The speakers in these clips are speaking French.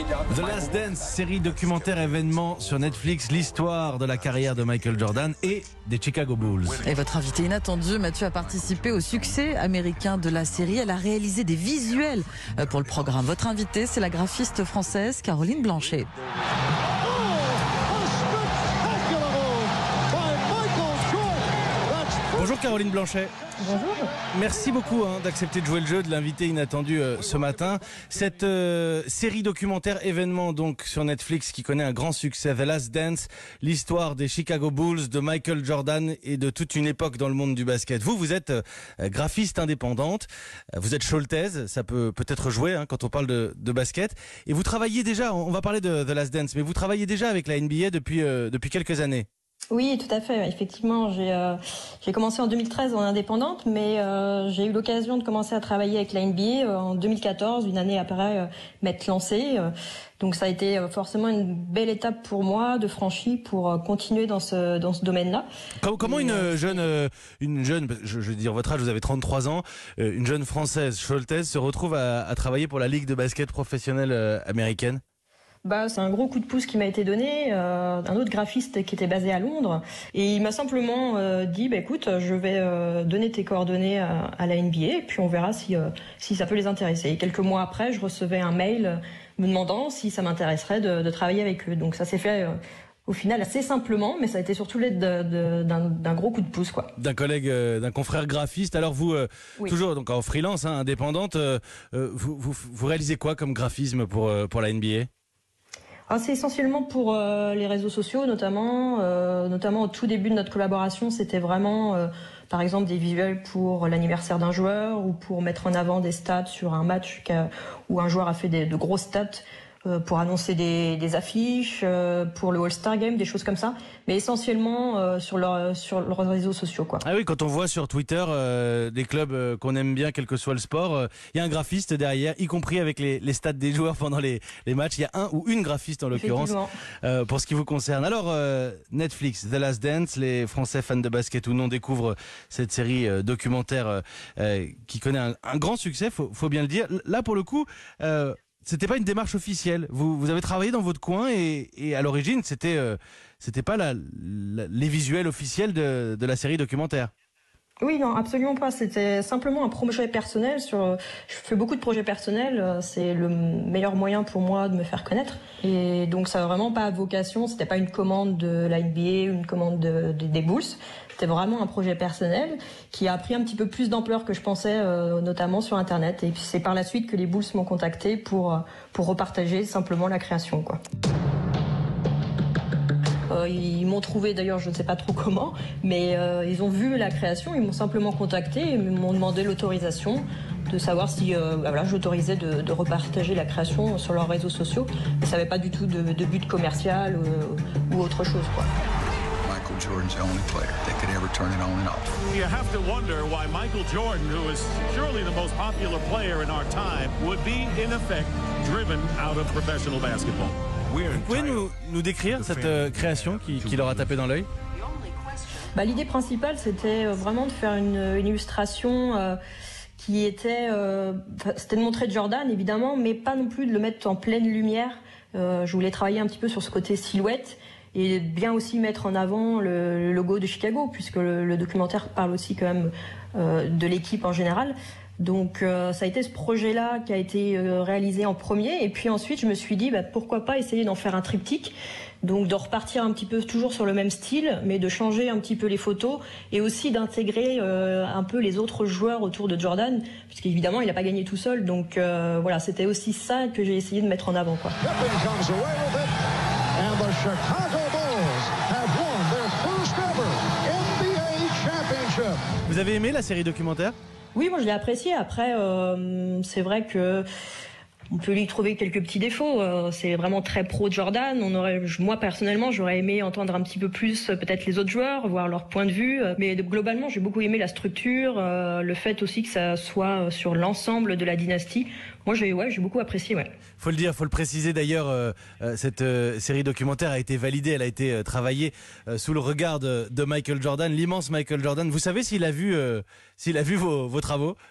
The Last Dance, série documentaire événement sur Netflix, l'histoire de la carrière de Michael Jordan et des Chicago Bulls. Et votre invité inattendu, Mathieu, a participé au succès américain de la série. Elle a réalisé des visuels pour le programme. Votre invité, c'est la graphiste française Caroline Blanchet. Bonjour Caroline Blanchet. Bonjour. Merci beaucoup d'accepter de jouer le jeu, de l'inviter inattendu ce matin. Cette série documentaire événement donc sur Netflix qui connaît un grand succès, The Last Dance, l'histoire des Chicago Bulls, de Michael Jordan et de toute une époque dans le monde du basket. Vous êtes graphiste indépendante, vous êtes scholtaise, ça peut peut-être jouer quand on parle de basket. Et vous travaillez déjà, on va parler de The Last Dance, mais vous travaillez déjà avec la NBA depuis quelques années. Oui, tout à fait. Effectivement, j'ai commencé en 2013 en indépendante, mais j'ai eu l'occasion de commencer à travailler avec la NBA en 2014, une année après m'être lancée. Donc ça a été forcément une belle étape pour moi de franchie pour continuer dans ce domaine-là. Comment une jeune, je veux dire votre âge, vous avez 33 ans, une jeune française scholtaise se retrouve à travailler pour la Ligue de basket professionnelle américaine? C'est un gros coup de pouce qui m'a été donné, un autre graphiste qui était basé à Londres, et il m'a simplement dit écoute, je vais donner tes coordonnées à la NBA et puis on verra si ça peut les intéresser. Et quelques mois après, je recevais un mail me demandant si ça m'intéresserait de travailler avec eux. Donc ça s'est fait au final assez simplement, mais ça a été surtout l'aide d'un gros coup de pouce, quoi. D'un collègue, d'un confrère graphiste. Alors vous, oui. Toujours donc en freelance, indépendante, vous réalisez quoi comme graphisme pour la NBA? C'est essentiellement pour les réseaux sociaux, notamment au tout début de notre collaboration, c'était vraiment, par exemple, des visuels pour l'anniversaire d'un joueur ou pour mettre en avant des stats sur un match où un joueur a fait de grosses stats pour annoncer des affiches, pour le All-Star Game, des choses comme ça, mais essentiellement sur leurs réseaux sociaux, quoi. Ah oui, quand on voit sur Twitter des clubs qu'on aime bien, quel que soit le sport, il y a un graphiste derrière, y compris avec les stats des joueurs pendant les matchs. Il y a un ou une graphiste en l'occurrence pour ce qui vous concerne. Alors Netflix, The Last Dance, les Français fans de basket ou non découvrent cette série documentaire qui connaît un grand succès, faut bien le dire. Là pour le coup, c'était pas une démarche officielle. Vous avez travaillé dans votre coin et à l'origine, c'était pas les visuels officiels de la série documentaire. Oui, non, absolument pas. C'était simplement un projet personnel. Je fais beaucoup de projets personnels. C'est le meilleur moyen pour moi de me faire connaître. Et donc, ça n'a vraiment pas vocation. C'était pas une commande de la NBA ou une commande des Bulls. C'était vraiment un projet personnel qui a pris un petit peu plus d'ampleur que je pensais, notamment sur Internet. Et puis, c'est par la suite que les Bulls m'ont contacté pour repartager simplement la création, quoi. Ils m'ont trouvé, d'ailleurs, je ne sais pas trop comment, mais ils ont vu la création, ils m'ont simplement contacté et m'ont demandé l'autorisation de savoir si j'autorisais de repartager la création sur leurs réseaux sociaux. Mais ça n'avait pas du tout de but commercial ou autre chose, quoi. Michael Jordan's the only player that could ever turn it on and off. You have to wonder why Michael Jordan, who is surely the most popular player in our time, would be in effect driven out of professional basketball. Vous pouvez nous décrire cette création qui leur a tapé dans l'œil? L'idée principale, c'était vraiment de faire une illustration qui était... c'était de montrer Jordan, évidemment, mais pas non plus de le mettre en pleine lumière. Je voulais travailler un petit peu sur ce côté silhouette et bien aussi mettre en avant le logo de Chicago, puisque le documentaire parle aussi quand même de l'équipe en général. Donc ça a été ce projet-là qui a été réalisé en premier, et puis ensuite je me suis dit pourquoi pas essayer d'en faire un triptyque, donc de repartir un petit peu toujours sur le même style, mais de changer un petit peu les photos et aussi d'intégrer un peu les autres joueurs autour de Jordan, puisqu'évidemment il n'a pas gagné tout seul, donc voilà, c'était aussi ça que j'ai essayé de mettre en avant, quoi. Vous avez aimé la série documentaire? Oui, moi je l'ai apprécié. Après, c'est vrai que on peut lui trouver quelques petits défauts. C'est vraiment très pro Jordan. Moi personnellement, j'aurais aimé entendre un petit peu plus peut-être les autres joueurs, voir leur point de vue. Mais globalement, j'ai beaucoup aimé la structure, le fait aussi que ça soit sur l'ensemble de la dynastie. Moi, j'ai beaucoup apprécié. Ouais. Faut le dire, faut le préciser d'ailleurs. Cette série documentaire a été validée, elle a été travaillée sous le regard de Michael Jordan, l'immense Michael Jordan. Vous savez s'il a vu vos travaux?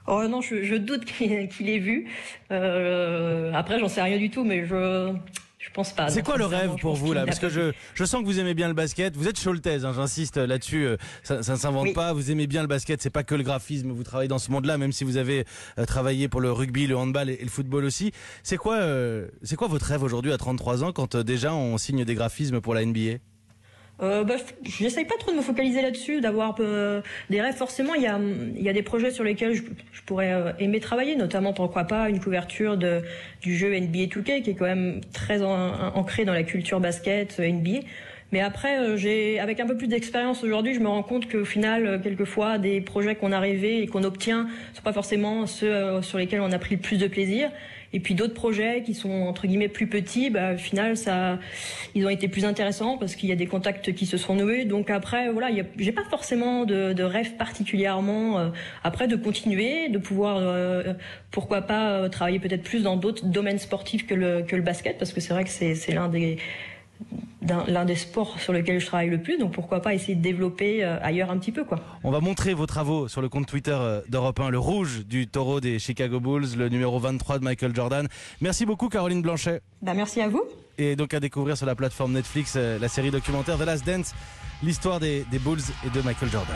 Oh non, je doute qu'il ait vu. Après, j'en sais rien du tout, mais je pense pas. C'est quoi le rêve pour vous là? Parce que je sens que vous aimez bien le basket. Vous êtes Scholtez, hein, j'insiste là-dessus. Ça ne s'invente pas. Vous aimez bien le basket. C'est pas que le graphisme. Vous travaillez dans ce monde-là, même si vous avez travaillé pour le rugby, le handball et le football aussi. C'est quoi votre rêve aujourd'hui à 33 ans quand déjà on signe des graphismes pour la NBA? J'essaye pas trop de me focaliser là-dessus, d'avoir des rêves. Forcément, il y a des projets sur lesquels je pourrais aimer travailler, notamment pourquoi pas une couverture du jeu NBA 2K qui est quand même très ancré dans la culture basket NBA. Mais après, avec un peu plus d'expérience aujourd'hui, je me rends compte qu'au final, quelquefois, des projets qu'on a rêvés et qu'on obtient sont pas forcément ceux sur lesquels on a pris le plus de plaisir. Et puis d'autres projets qui sont entre guillemets plus petits, au final, ils ont été plus intéressants parce qu'il y a des contacts qui se sont noués. Donc après, voilà, j'ai pas forcément de rêve particulièrement. Après, de continuer, de pouvoir, pourquoi pas, travailler peut-être plus dans d'autres domaines sportifs que le basket, parce que c'est vrai que c'est l'un des sports sur lequel je travaille le plus, donc pourquoi pas essayer de développer ailleurs un petit peu, quoi. On va montrer vos travaux sur le compte Twitter d'Europe 1, le rouge du taureau des Chicago Bulls, le numéro 23 de Michael Jordan. Merci beaucoup Caroline Blanchet. Merci à vous. Et donc à découvrir sur la plateforme Netflix la série documentaire The Last Dance, l'histoire des Bulls et de Michael Jordan.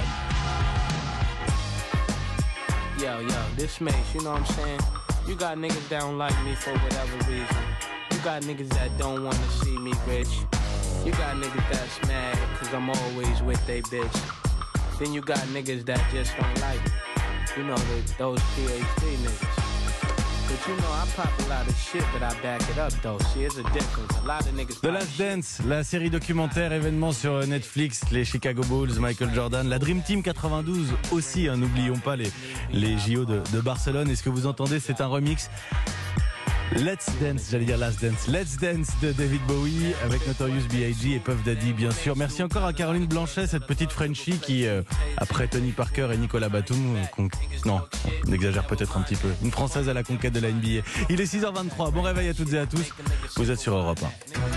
Yo, this makes, you know what I'm saying? You got niggas that don't like me for whatever reason. You got niggas that don't want to see me rich. You got niggas that's mad cause I'm always with they bitch. Then you got niggas that just don't like me. You know, those PhD niggas. But you know, I pop a lot of shit, but I back it up though. See, it's a difference. A lot of niggas. The Last Dance, la série documentaire événement sur Netflix, les Chicago Bulls, Michael Jordan, la Dream Team 92 aussi, hein, n'oublions pas les JO de Barcelone. Et ce que vous entendez, c'est un remix. Let's Dance, j'allais dire Last Dance. Let's Dance de David Bowie avec Notorious B.I.G. et Puff Daddy, bien sûr. Merci encore à Caroline Blanchet, cette petite Frenchie qui, après Tony Parker et Nicolas Batum, non, on exagère peut-être un petit peu. Une Française à la conquête de la NBA. Il est 6h23. Bon réveil à toutes et à tous. Vous êtes sur Europe 1.